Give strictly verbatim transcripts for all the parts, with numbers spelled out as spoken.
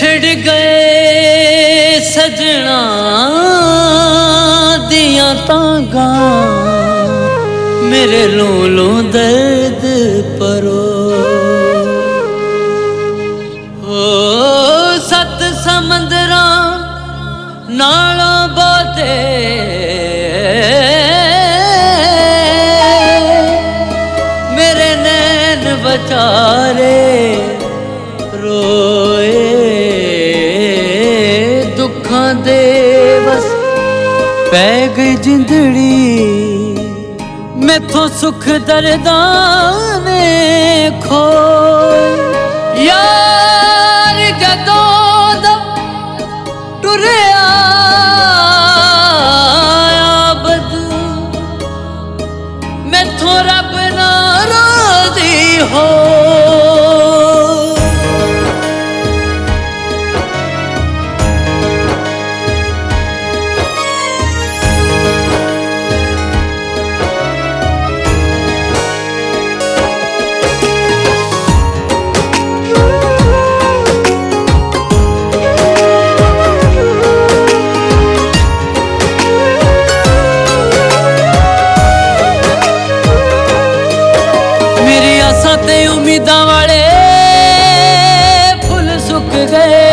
बिछड़ गए सजना दिया तांगा मेरे लोलो दर्द परो हो सत समंदरा नाला बाते मेरे नैन बचारे रोए दुखां दे बस पै गई जिंदड़ी मैथों सुख दर्दां ने खो यार जदों दा टुरिया बदू मैथों रब नाराज़ी हो ते उम्मीदां वाले फुल सुक गए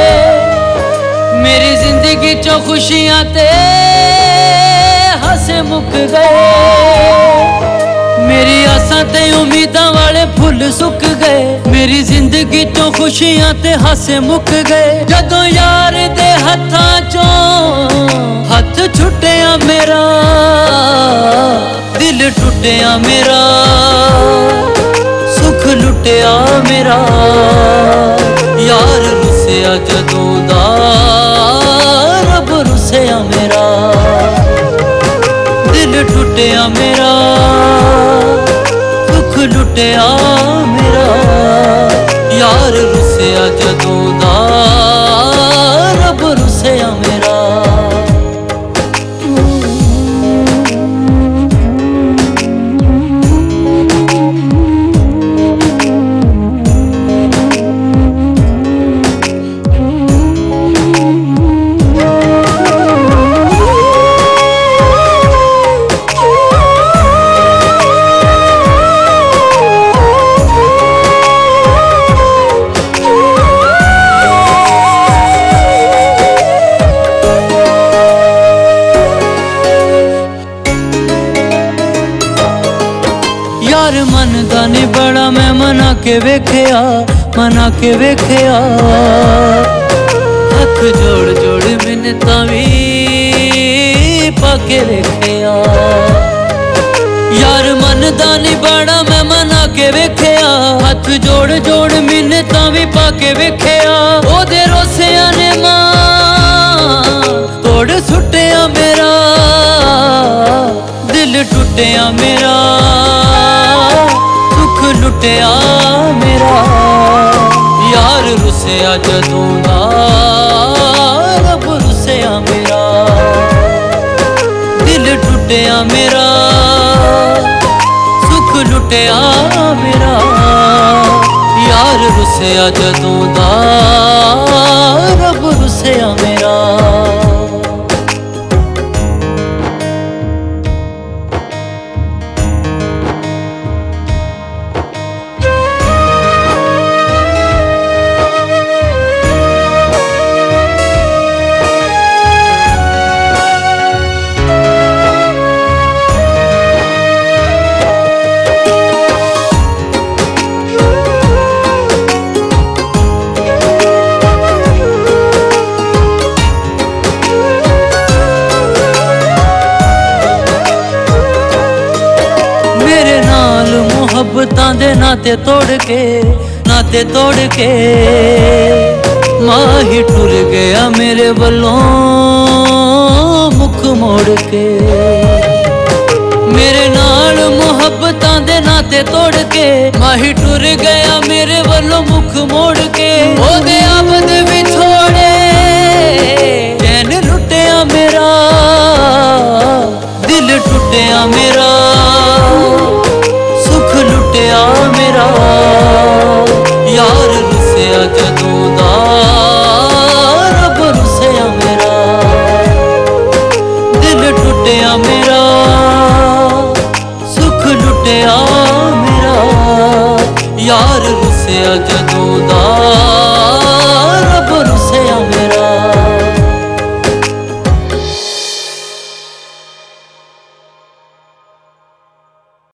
मेरी जिंदगी चो खुशियां ते हंसे मुक गए मेरी आसां ते उम्मीदां वाले फुल सुक गए मेरी जिंदगी चो खुशियां ते हंसे मुक गए जदों यार दे हत्थां चो हथ छुट्टिया मेरा दिल टुटिया मेरा सुख लुटिया मेरा यार रुसिया जदों दा रब रुसिया मेरा दिल टुटिया मेरा सुख लुटिया मेरा यार रुसिया जदों दा रब रुसिया मेरा यार मनदा नहीं बड़ा मैं मना के वेखिया मना के वेखिया हथ जोड़ जोड़ मिन्नतां भी पाके वेखिया यार मनदा नहीं बड़ा मैं मना के वेखिया हथ जोड़ जोड़ मिन्नतां भी पाके वेखिया ओदे रोसिया ने मां तोड़ सुटिया मेरा दिल टुटिया मेरा सुख लुटिया मेरा यार रुसिया जदों दा रब रुसिया मेरा दिल टुटिया मेरा सुख लुटिया मेरा यार रुसिया जदों दा रब रुसिया मेरा मोहब्बतां दे नाते तोड़ के नाते तोड़ के माही टुर गया मेरे वल्लों मुख मोड़ के मेरे नाल मोहब्बतां दे नाते तोड़ के माही टुर गया मेरे वल्लों मुख मोड़ के ओदे आबद विछोड़े चैन लुटिया मेरा दिल टुटिया मेरा सुख लुटिया मेरा यार रुसिया जदों दा ਰੁੱਸਿਆ ਜਦੋਂ ਦਾ